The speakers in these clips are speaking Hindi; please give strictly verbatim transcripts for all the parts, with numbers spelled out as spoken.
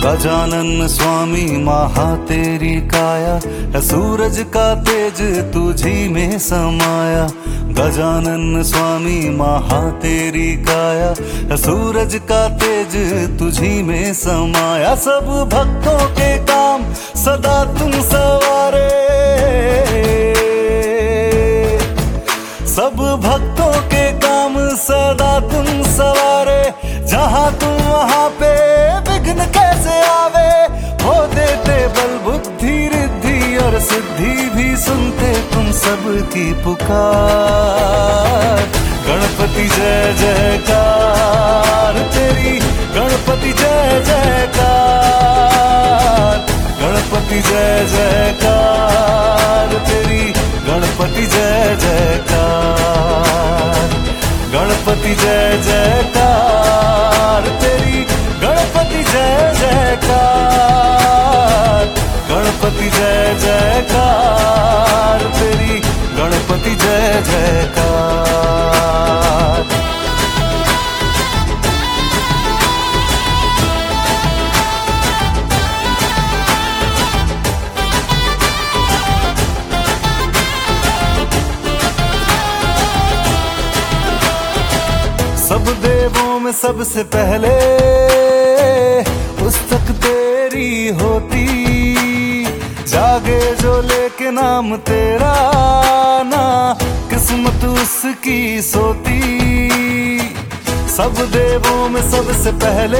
गजानन स्वामी महा तेरी काया है, सूरज का तेज तुझी में समाया। गजानन स्वामी महा तेरी काया है, सूरज का तेज तुझी में समाया। सब भक्तों के काम सदा तुम सवारे, सब भक्तों के काम सदा तुम सवारे। जहाँ तुम वहाँ पे विघ्न कैसे आवे, हो देते बल बुद्धि रिद्धि और सिद्धि भी सुनते तुम सबकी पुकार। गणपति जय जयकार तेरी, गणपति जय जयकार, गणपति जय जयकार तेरी, गणपति जय जयकार, गणपति जय जयकार तेरी, गणपति जय जयकार, गणपति जय जयकार तेरी, गणपति जय जयकार। सब देवों में सबसे पहले पुस्तक तेरी होती, जागे जो लेके नाम तेरा ना किस्मत उसकी सोती। सब देवों में सबसे पहले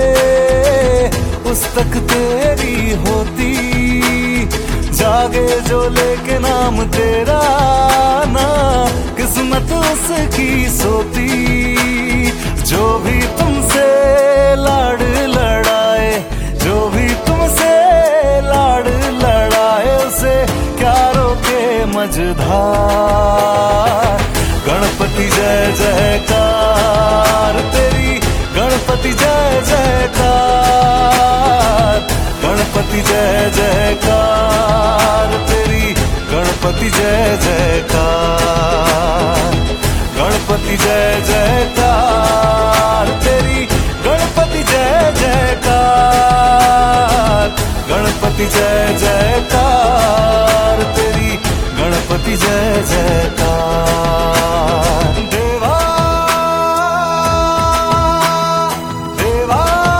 पुस्तक तेरी होती, जागे जो लेके नाम तेरा ना किस्मत उसकी सोती। जो भी तुमसे लाड़ लड़ाए, जो भी तुमसे लाड़ लड़ाए, उसे क्या रोके मझधार। गणपति जय जयकार तेरी, गणपति जय जयकार, गणपति जय जयकार तेरी, गणपति जय जयकार, गणपति जय जयकार तेरी, गणपति जय जयकार, गणपति जय जयकार तेरी, गणपति जय जयकार। देवा देवा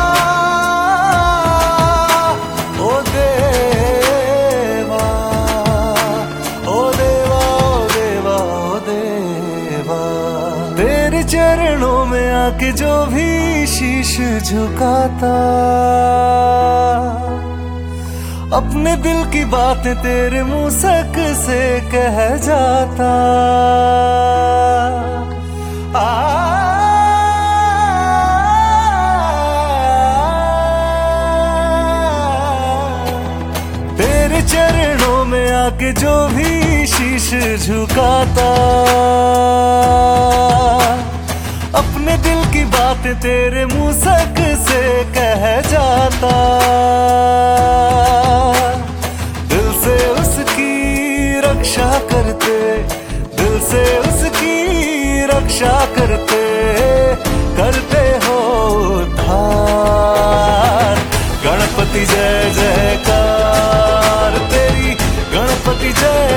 ओ देवा, ओ देवा, ओ देवा, ओ देवा। तेरे चरणों में आके जो भी शीश झुकाता, अपने दिल की बातें तेरे मुंह सक से कह जाता। आ तेरे चरणों में आके जो भी शीश झुकाता, अपने दिल की बातें तेरे मुंह सक से कह जाता। दिल से उसकी रक्षा करते, दिल से उसकी रक्षा करते, करते हो उद्धार। गणपति जय जयकार तेरी, गणपति जय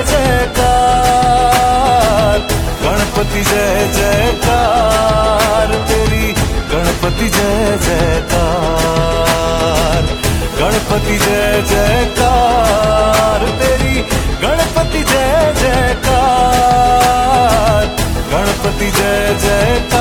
जयकार, गणपति जय जयकार तेरी, गणपति जय जयकार, गणपति जय जयकार तेरी, गणपति जय जयकार, गणपति जय जयकार।